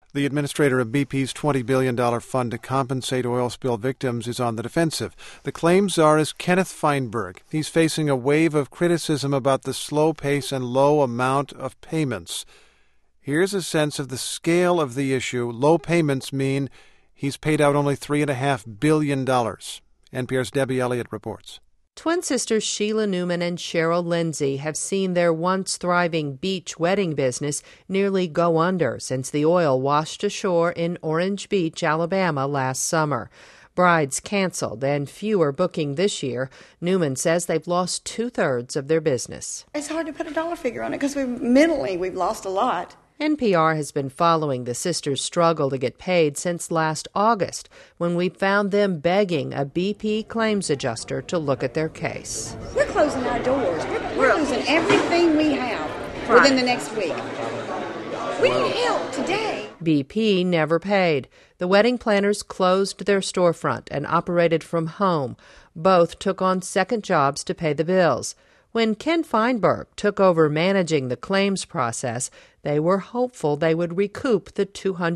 The administrator of BP's $20 billion fund to compensate oil spill victims is on the defensive. The claims czar Kenneth Feinberg. He's facing a wave of criticism about the slow pace and low amount of payments. Here's a sense of the scale of the issue. Low payments mean he's paid out only $3.5 billion. NPR's Debbie Elliott reports. Twin sisters Sheila Newman and Cheryl Lindsay have seen their once thriving beach wedding business nearly go under since the oil washed ashore in Orange Beach, Alabama last summer. Brides canceled and fewer booking this year. Newman says they've lost 2/3 of their business. It's hard to put a dollar figure on it because we've lost a lot. NPR has been following the sisters' struggle to get paid since last August, when we found them begging a BP claims adjuster to look at their case. We're closing our doors. We're losing everything we have within the next week. We need help today. BP never paid. The wedding planners closed their storefront and operated from home. Both took on second jobs to pay the bills. When Ken Feinberg took over managing the claims process, they were hopeful they would recoup the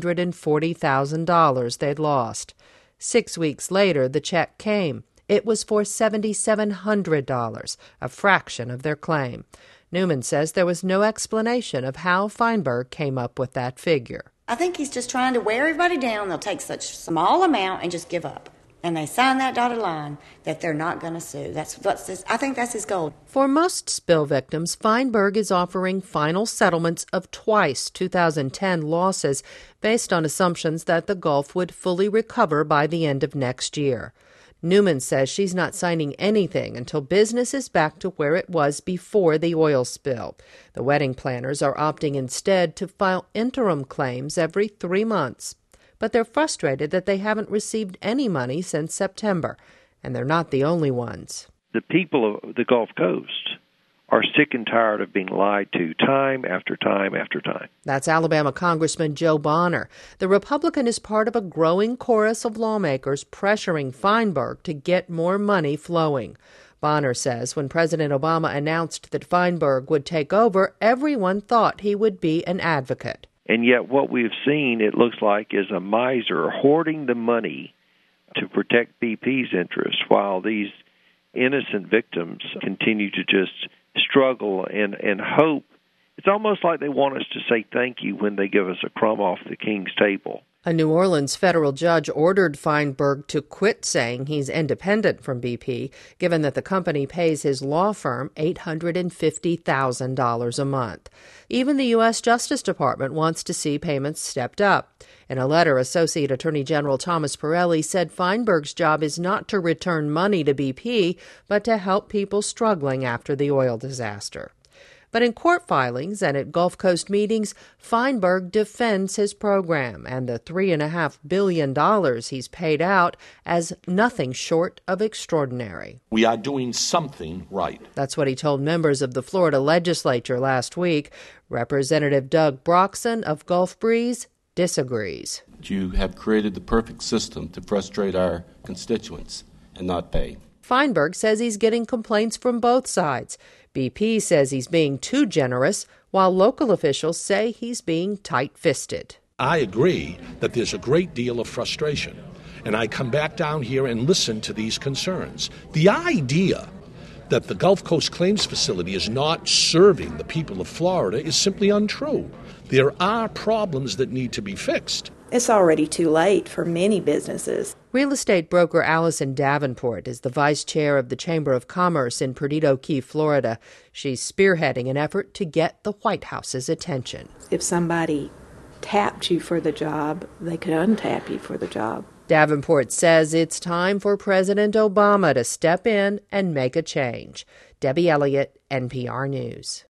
$240,000 they'd lost. 6 weeks later, the check came. It was for $7,700, a fraction of their claim. Newman says there was no explanation of how Feinberg came up with that figure. I think he's just trying to wear everybody down. They'll take such a small amount and just give up. And they sign that dotted line that they're not going to sue. I think that's his goal. For most spill victims, Feinberg is offering final settlements of twice 2010 losses based on assumptions that the Gulf would fully recover by the end of next year. Newman says she's not signing anything until business is back to where it was before the oil spill. The wedding planners are opting instead to file interim claims every 3 months. But they're frustrated that they haven't received any money since September, and they're not the only ones. The people of the Gulf Coast are sick and tired of being lied to time after time after time. That's Alabama Congressman Joe Bonner. The Republican is part of a growing chorus of lawmakers pressuring Feinberg to get more money flowing. Bonner says when President Obama announced that Feinberg would take over, everyone thought he would be an advocate. And yet what we've seen, it looks like, is a miser hoarding the money to protect BP's interests while these innocent victims continue to just struggle and hope. It's almost like they want us to say thank you when they give us a crumb off the king's table. A New Orleans federal judge ordered Feinberg to quit saying he's independent from BP, given that the company pays his law firm $850,000 a month. Even the U.S. Justice Department wants to see payments stepped up. In a letter, Associate Attorney General Thomas Pirelli said Feinberg's job is not to return money to BP, but to help people struggling after the oil disaster. But in court filings and at Gulf Coast meetings, Feinberg defends his program and the $3.5 billion he's paid out as nothing short of extraordinary. We are doing something right. That's what he told members of the Florida legislature last week. Representative Doug Broxson of Gulf Breeze disagrees. You have created the perfect system to frustrate our constituents and not pay. Feinberg says he's getting complaints from both sides. BP says he's being too generous, while local officials say he's being tight-fisted. I agree that there's a great deal of frustration, and I come back down here and listen to these concerns. The idea that the Gulf Coast Claims Facility is not serving the people of Florida is simply untrue. There are problems that need to be fixed. It's already too late for many businesses. Real estate broker Allison Davenport is the vice chair of the Chamber of Commerce in Perdido Key, Florida. She's spearheading an effort to get the White House's attention. If somebody tapped you for the job, they could untap you for the job. Davenport says it's time for President Obama to step in and make a change. Debbie Elliott, NPR News.